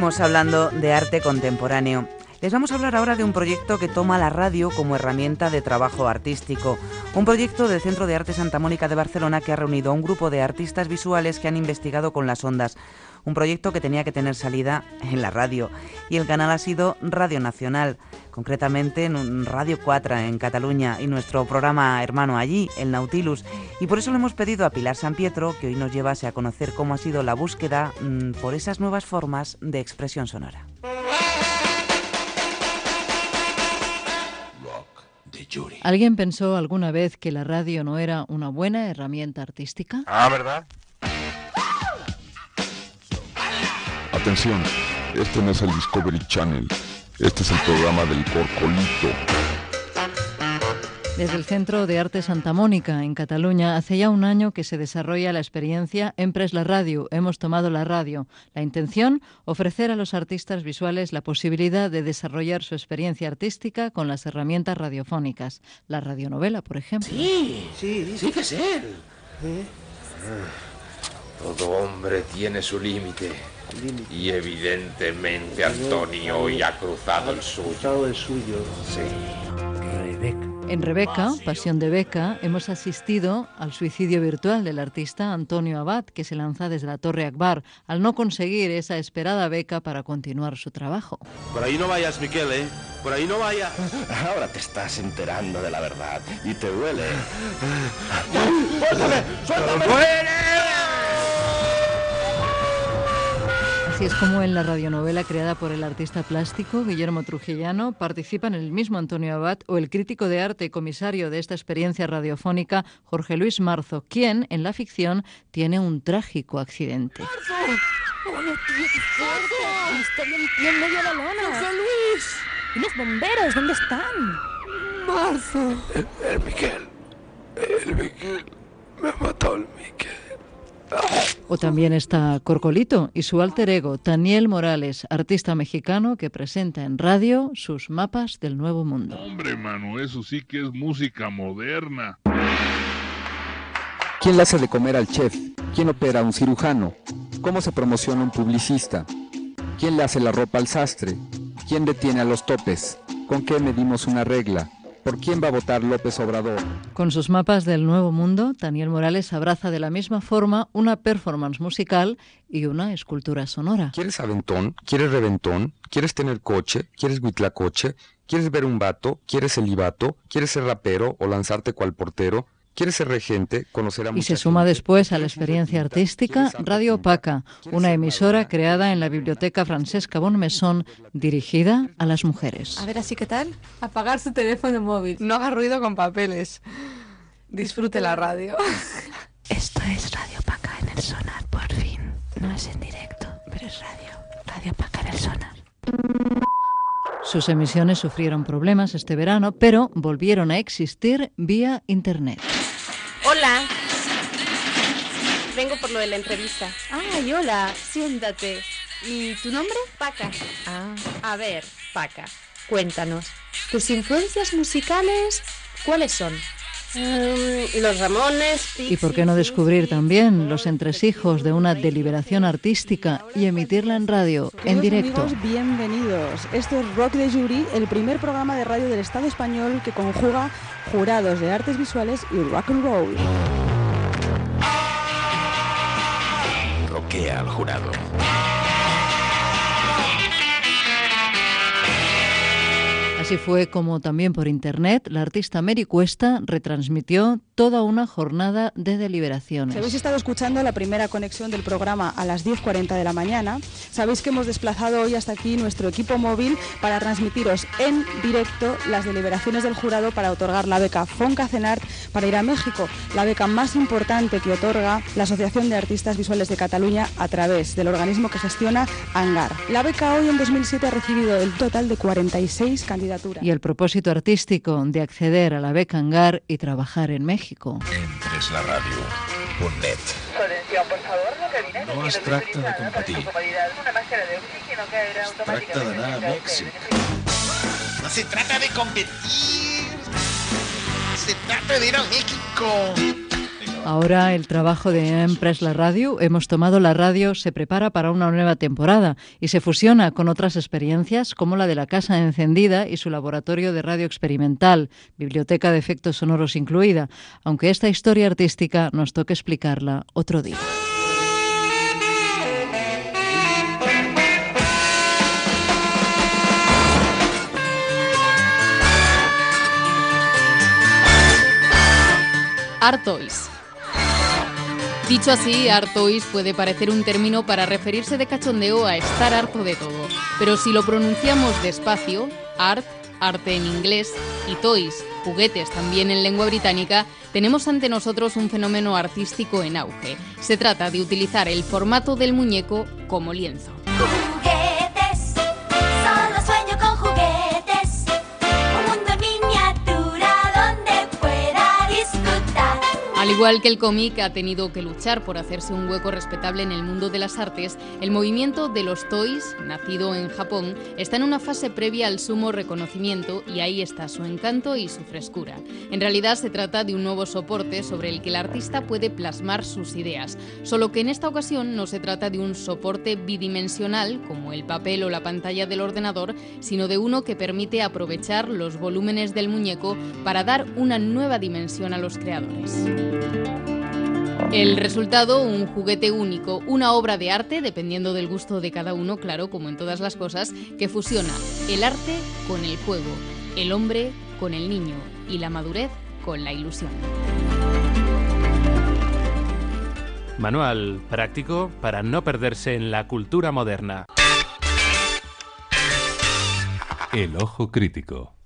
Seguimos hablando de arte contemporáneo. Les vamos a hablar ahora de un proyecto que toma la radio como herramienta de trabajo artístico. Un proyecto del Centro de Arte Santa Mónica de Barcelona que ha reunido a un grupo de artistas visuales que han investigado con las ondas. Un proyecto que tenía que tener salida en la radio. Y el canal ha sido Radio Nacional, concretamente en Radio 4 en Cataluña, y nuestro programa hermano allí, el Nautilus. Y por eso le hemos pedido a Pilar Sampietro que hoy nos llevase a conocer cómo ha sido la búsqueda por esas nuevas formas de expresión sonora. ¿Alguien pensó alguna vez que la radio no era una buena herramienta artística? ¿Verdad? Atención, este no es el Discovery Channel, este es el programa del Corcolito. Desde el Centro de Arte Santa Mónica, en Cataluña, hace ya un año que se desarrolla la experiencia Empres la Radio, hemos tomado la radio. La intención, ofrecer a los artistas visuales la posibilidad de desarrollar su experiencia artística con las herramientas radiofónicas. La radionovela, por ejemplo. Sí que es él. Todo hombre tiene su límite. Y evidentemente Antonio hoy ha cruzado el suyo. Sí. Rebeca. En Rebeca, Pasión de Beca, hemos asistido al suicidio virtual del artista Antonio Abad, que se lanza desde la Torre Akbar, al no conseguir esa esperada beca para continuar su trabajo. Por ahí no vayas, Miquel, ¿eh? Por ahí no vayas. Ahora te estás enterando de la verdad y te duele. ¡Suéltame! ¡Suéltame! Así es como en la radionovela creada por el artista plástico Guillermo Trujillano participan el mismo Antonio Abad o el crítico de arte y comisario de esta experiencia radiofónica Jorge Luis Marzo, quien en la ficción tiene un trágico accidente. ¡Oye, tío, qué fuerte! Estoy en pie en medio de la lona. ¡José Luis! ¿Y los bomberos dónde están? ¡Marzo! El Miquel. Me ha matado el Miquel. O también está Corcolito y su alter ego, Taniel Morales, artista mexicano que presenta en radio sus mapas del Nuevo Mundo. Hombre, mano, eso sí que es música moderna. ¿Quién le hace de comer al chef? ¿Quién opera a un cirujano? ¿Cómo se promociona un publicista? ¿Quién le hace la ropa al sastre? ¿Quién detiene a los topes? ¿Con qué medimos una regla? ¿Por quién va a votar López Obrador? Con sus mapas del Nuevo Mundo, Taniel Morales abraza de la misma forma una performance musical y una escultura sonora. ¿Quieres aventón? ¿Quieres reventón? ¿Quieres tener coche? ¿Quieres huitlacoche? ¿Quieres ver un vato? ¿Quieres celibato? ¿Quieres ser rapero o lanzarte cual portero? ¿Quieres ser regente? Conocer a mucha Y se suma gente. después a la experiencia artística Radio Opaca, una emisora creada en la Biblioteca Francesca Bonmesón, dirigida a las mujeres. A ver, ¿así qué tal? Apagar su teléfono móvil. No haga ruido con papeles. Disfrute la radio. Esto es Radio Opaca en el Sonar, por fin. No es en directo, pero es radio. Radio Opaca en el Sonar. Sus emisiones sufrieron problemas este verano, pero volvieron a existir vía Internet. Hola. Vengo por lo de la entrevista. Ay, hola, siéntate. ¿Y tu nombre? Paca. A ver, Paca, cuéntanos. ¿Tus influencias musicales cuáles son? Los Ramones. ¿Y por qué no descubrir también los entresijos de una deliberación artística y emitirla en radio, en directo? Amigos, bienvenidos. Esto es Rock de Jury, el primer programa de radio del Estado español que conjuga jurados de artes visuales y rock and roll. Roquea al jurado. Así fue como también por internet la artista Mary Cuesta retransmitió toda una jornada de deliberaciones. Si habéis estado escuchando la primera conexión del programa a las 10:40 de la mañana, sabéis que hemos desplazado hoy hasta aquí nuestro equipo móvil para transmitiros en directo las deliberaciones del jurado para otorgar la beca Foncacenart para ir a México, la beca más importante que otorga la Asociación de Artistas Visuales de Cataluña a través del organismo que gestiona ANGAR. La beca hoy en 2007 ha recibido el total de 46 candidaturas. Y el propósito artístico de acceder a la beca ANGAR y trabajar en México. Entreslarradio.net. Atención, por favor, no camines. No es tracta de competir. Una máscara de oxígeno caerá automáticamente. Tracta d'anar a Mèxic. No se trata de competir. Se trata de ir a México. Venga, Ahora el trabajo de Empress la Radio, Hemos tomado la radio, se prepara para una nueva temporada y se fusiona con otras experiencias como la de la Casa Encendida y su laboratorio de radio experimental, biblioteca de efectos sonoros incluida, aunque esta historia artística nos toca explicarla otro día. Artois. Dicho así, Artois puede parecer un término para referirse de cachondeo a estar harto de todo, pero si lo pronunciamos despacio, art, arte en inglés, y toys, juguetes también en lengua británica, tenemos ante nosotros un fenómeno artístico en auge. Se trata de utilizar el formato del muñeco como lienzo. Juguetes, solo sueño con juguetes, un mundo en miniatura donde pueda disfrutar. Al igual que el cómic ha tenido que luchar por hacerse un hueco respetable en el mundo de las artes, el movimiento de los toys, nacido en Japón, está en una fase previa al sumo reconocimiento y ahí está su encanto y su frescura. En realidad se trata de un nuevo soporte sobre el que el artista puede plasmar sus ideas, solo que en esta ocasión no se trata de un soporte bidimensional como el papel o la pantalla del ordenador, sino de uno que permite aprovechar los volúmenes del muñeco para dar una nueva dimensión a los creadores. El resultado, un juguete único, una obra de arte, dependiendo del gusto de cada uno, claro, como en todas las cosas, que fusiona el arte con el juego, el hombre con el niño y la madurez con la ilusión. Manual práctico para no perderse en la cultura moderna. El ojo crítico.